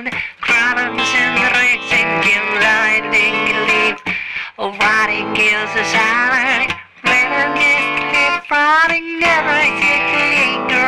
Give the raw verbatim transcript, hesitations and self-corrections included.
wind, crawlings in the ricks and give lightning leap. Oh, writing gives us silent, letting it keep writing, never hit the